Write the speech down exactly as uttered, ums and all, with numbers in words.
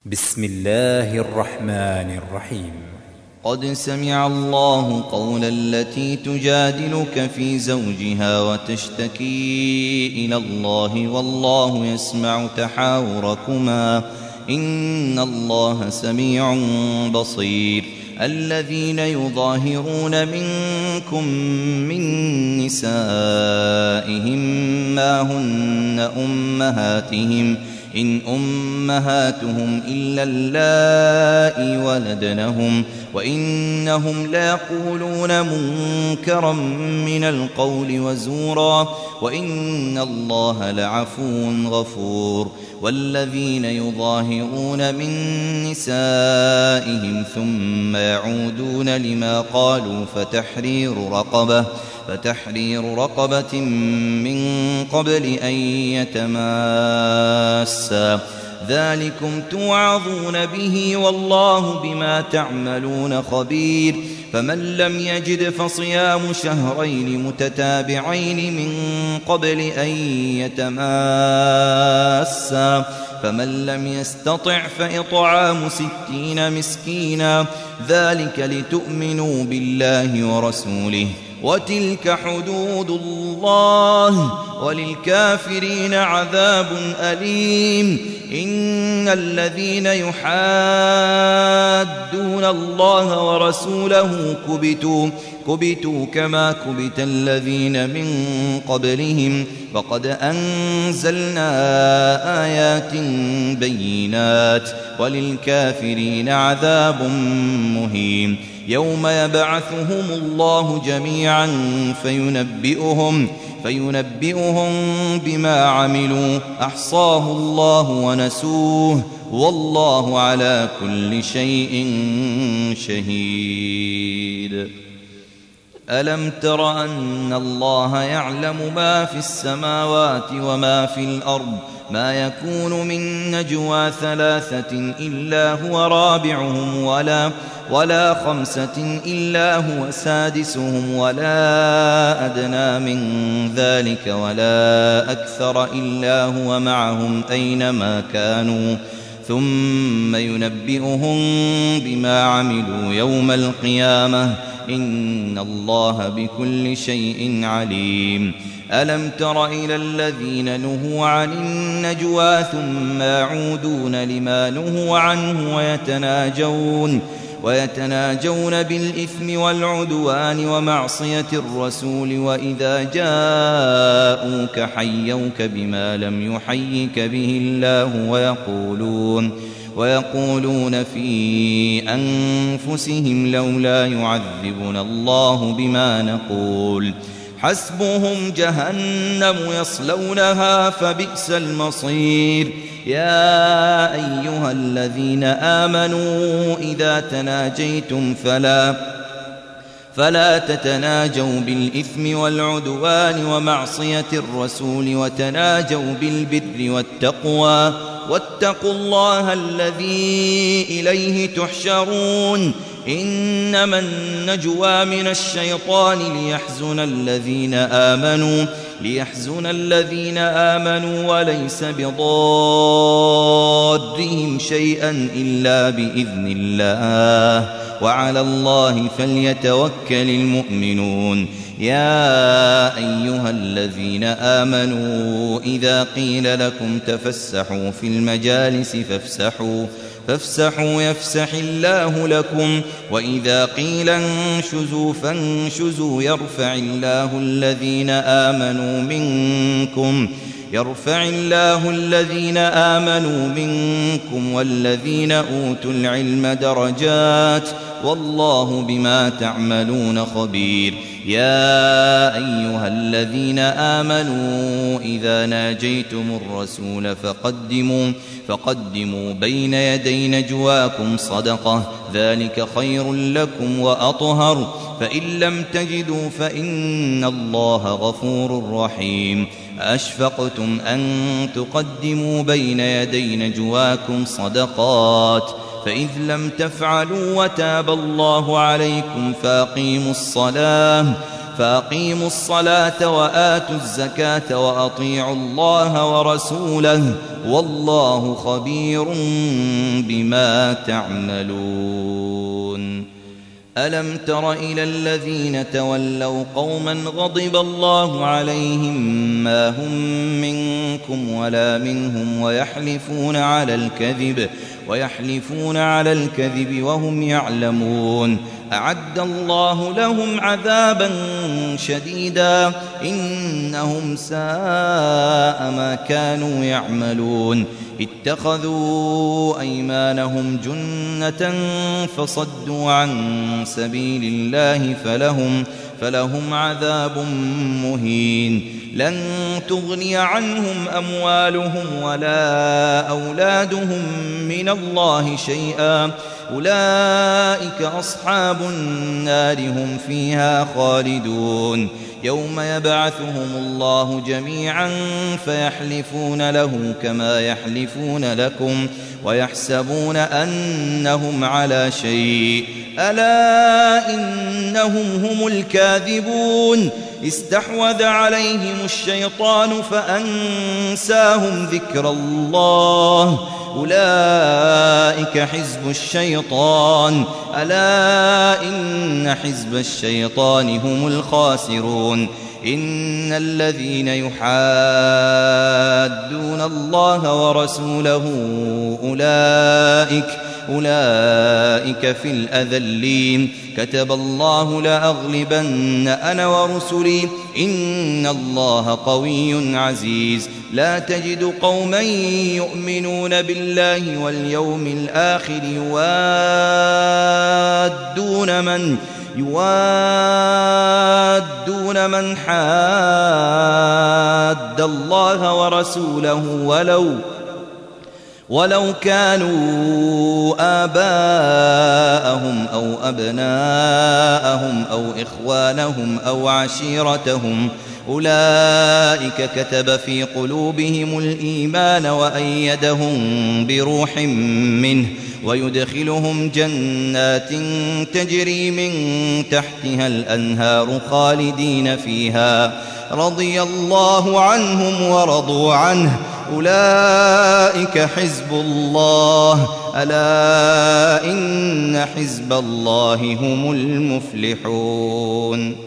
بسم الله الرحمن الرحيم. قد سمع الله قول التي تجادلك في زوجها وتشتكي إلى الله والله يسمع تحاوركما إن الله سميع بصير. الذين يظاهرون منكم من نسائهم ما هن أمهاتهم إن أمهاتهم إلا اللائي ولدنهم وإنهم ليقولون منكرا من القول وزورا وإن الله لعفو غفور. والذين يظاهرون من نسائهم ثم يعودون لما قالوا فتحرير رقبة فتحرير رقبة من قبل أن يتماسا ذلكم توعظون به والله بما تعملون خبير. فمن لم يجد فصيام شهرين متتابعين من قبل أن يتماسا فمن لم يستطع فإطعام ستين مسكينا ذلك لتؤمنوا بالله ورسوله وتلك حدود الله وللكافرين عذاب أليم. إن الذين يحادون الله ورسوله كبتوا كبتوا كما كبت الذين من قبلهم وقد أنزلنا آيات بينات وللكافرين عذاب مهين. يوم يبعثهم الله جميعا فينبئهم فينبئهم بما عملوا أحصاه الله ونسوه والله على كل شيء شهيد. ألم تر أن الله يعلم ما في السماوات وما في الأرض ما يكون من نجوى ثلاثة إلا هو رابعهم ولا ولا خمسة إلا هو سادسهم ولا أدنى من ذلك ولا أكثر إلا هو معهم أينما كانوا ثم ينبئهم بما عملوا يوم القيامة إن الله بكل شيء عليم. ألم تر إلى الذين نهوا عن النجوى ثم يعودون لما نهوا عنه ويتناجون ويتناجون بالإثم والعدوان ومعصية الرسول وإذا جاءوك حيوك بما لم يحيك به الله ويقولون ويقولون في أنفسهم لولا يعذبنا الله بما نقول حسبهم جهنم يصلونها فبئس المصير. يا أيها الذين آمنوا إذا تناجيتم فلا فلا تتناجوا بالإثم والعدوان ومعصية الرسول وتناجوا بالبر والتقوى واتقوا الله الذي إليه تحشرون. إنما النجوى من الشيطان ليحزن الذين آمنوا ليحزن الذين آمنوا وليس بضارهم شيئا إلا بإذن الله وعلى الله فليتوكل المؤمنون. يا أيها الذين آمنوا إذا قيل لكم تفسحوا في المجالس فافسحوا فافسحوا يفسح الله لكم وإذا قيل انشزوا فانشزوا يرفع الله الذين آمنوا منكم يرفع الله الذين آمنوا منكم والذين أوتوا العلم درجات والله بما تعملون خبير. يا أيها الذين آمنوا إذا ناجيتم الرسول فقدموا فقدموا بين يدي نجواكم صدقة ذلك خير لكم وأطهر فإن لم تجدوا فإن الله غفور رحيم. أشفقتم أن تقدموا بين يدي نجواكم صدقات فإذ لم تفعلوا وتاب الله عليكم فأقيموا الصلاة فأقيموا الصلاة وآتوا الزكاة وأطيعوا الله ورسوله والله خبير بما تعملون. ألم تر إلى الذين تولوا قوما غضب الله عليهم ما هم منكم ولا منهم ويحلفون على الكذب ويحلفون على الكذب وهم يعلمون أعد الله لهم عذابا شديدا إنهم ساء ما كانوا يعملون. اتخذوا أيمانهم جنة فصدوا عن سبيل الله فلهم فلهم عذاب مهين. لن تغني عنهم أموالهم ولا أولادهم من الله شيئا أولئك أصحاب النار هم فيها خالدون. يوم يبعثهم الله جميعا فيحلفون له كما يحلفون لكم ويحسبون أنهم على شيء ألا إنهم هم الكاذبون. استحوذ عليهم الشيطان فأنساهم ذكر الله أولئك حزب الشيطان ألا إن حزب الشيطان هم الخاسرون. إن الذين يحادون الله ورسوله أولئك أولئك في الأذلين. كتب الله لأغلبن أنا ورسلي إن الله قوي عزيز. لا تجد قوما يؤمنون بالله واليوم الآخر يوادون من يوادون من حاد الله ورسوله ولو ولو كانوا آباءهم أو أبناءهم أو إخوانهم أو عشيرتهم أولئك كتب في قلوبهم الإيمان وأيدهم بروح منه ويدخلهم جنات تجري من تحتها الأنهار خالدين فيها رضي الله عنهم ورضوا عنه أولئك حزب الله ألا إن حزب الله هم المفلحون.